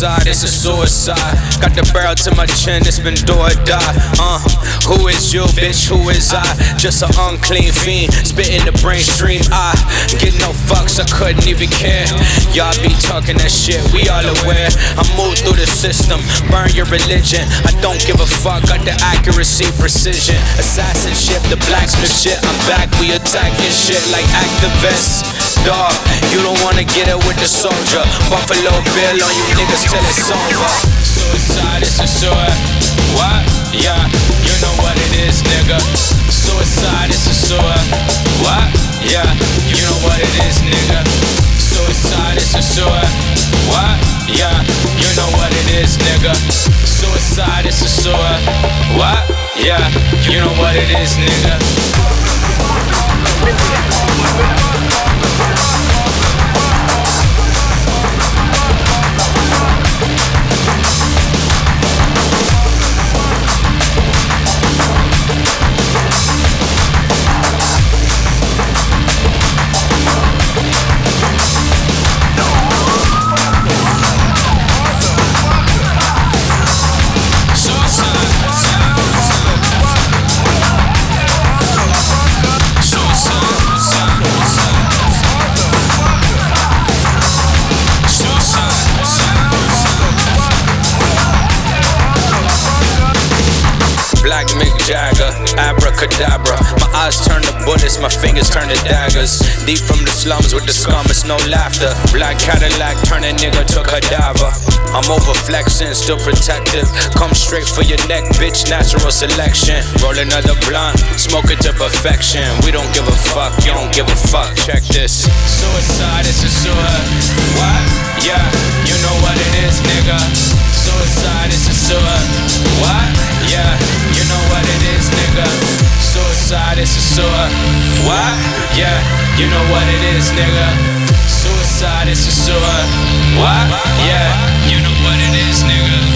suicide, it's a suicide. Got the barrel to my chin, it's been do or die. Who is you, bitch? Who is I? Just an unclean fiend, spitting the brain stream. I get no fucks, I couldn't even care. Y'all be talking that shit, we all aware. I move through the system, burn your religion. I don't give a fuck, got the accuracy, precision. Assassin ship, the blacksmith shit. I'm back, we attacking shit like activists. Dog, you don't wanna get it with the soldier. Buffalo Bill on you niggas till it's over. Suicide is a sewer. What? Yeah, you know what it is, nigga. Suicide is a sewer. What? Yeah, you know what it is, nigga. Suicide is a sewer. What? Yeah, you know what it is, nigga. Suicide is a sewer. What? Yeah, you know what it is, nigga. Black Mick Jagger, abracadabra. My eyes turn to bullets, my fingers turn to daggers. Deep from the slums with the scum, it's no laughter. Black Cadillac, turn a nigga to cadaver. I'm over flexing, still protective. Come straight for your neck, bitch, natural selection. Roll another blunt, smoke it to perfection. We don't give a fuck, you don't give a fuck. Check this. Suicide is a sewer. What? Yeah, you know what it is, nigga. Suicide is a sewer. What? Yeah, you know what it is, nigga. Suicide is a sewer. What? Yeah, you know what it is, nigga. Suicide is a sewer. What? Yeah, you know what it is, nigga.